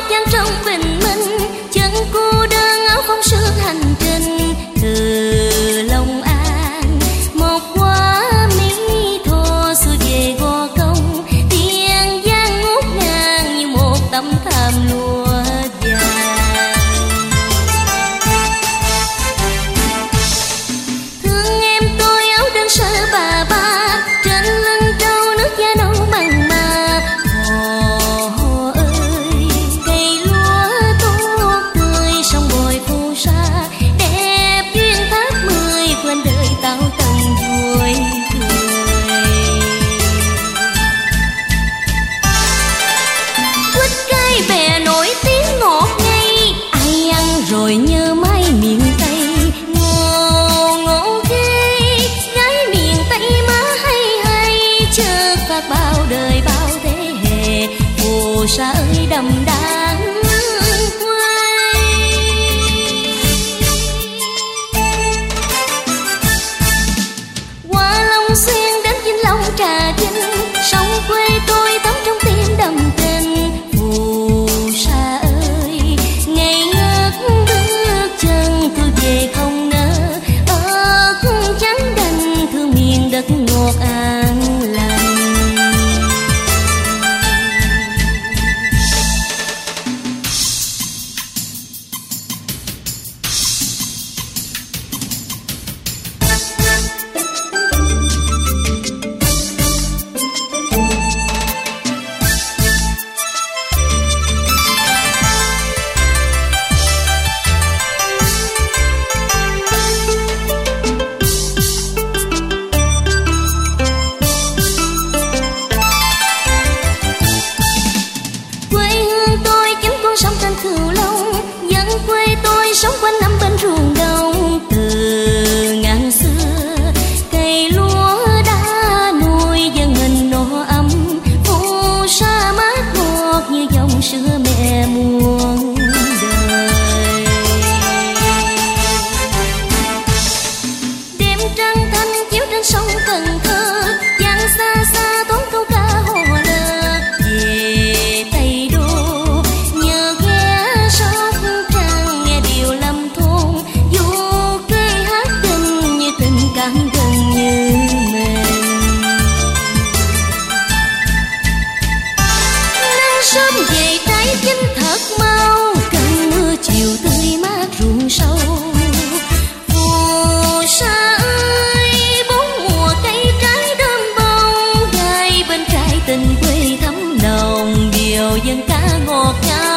gian trong bình minh, chân cô đơn áo phong sương hành trình từ Long An. Một quả mỹ tho xuôi về Gò Công, Tiền Giang ngút ngàn như một tấm thảm lụa vàng. Thương em tôi áo đơn sơ bà ba, trên lưng trâu nước da nâu mặn mà. Hồ ơi cây lúa tốt tươi, sông bồi phù sa đẹp duyên tháp 10, quên đời tao tận vui cười. Quýt cây bè nổi tiếng ngọt ngây, ai ăn rồi nhớ mãi miền Tây. Ngô ngô ghê gái miền Tây má hay hay, chợt phạt bao đời bao thế hệ, phù sa ơi đậm đà quê. Qua Long Xuyên đến Vĩnh Long Trà Vinh, sông quê tôi thấm trong tim đậm tình. Phù sa ơi ngày ngất bước chân tôi về không ngờ, ở khung trắng đành thương miền đất ngọt an lành. Quê hương tôi chính con sông trên Cửu Long, dân quê tôi sống quanh năm bên ruộng đồng. Từ ngàn xưa cây lúa đã nuôi dân mình no ấm, phù sa mát ngọt như dòng sữa mẹ muôn đời. Đêm trăng thanh chiếu trên sông Cần Thơ, dặn xa xa toán câu ca hò lơ. Về Tây Đô nhờ ghé Sóc Trăng, nghe điều lâm thôn du kê hát tình như tình cảm gần như mình. Nắng sớm về trái chín thật mau, cơn mưa chiều tươi mát ruộng sâu. Phù sa ơi bốn mùa cây trái đơm bông, gai bên trái tình quê thắm nồng, điều dân ca ngọt ngào.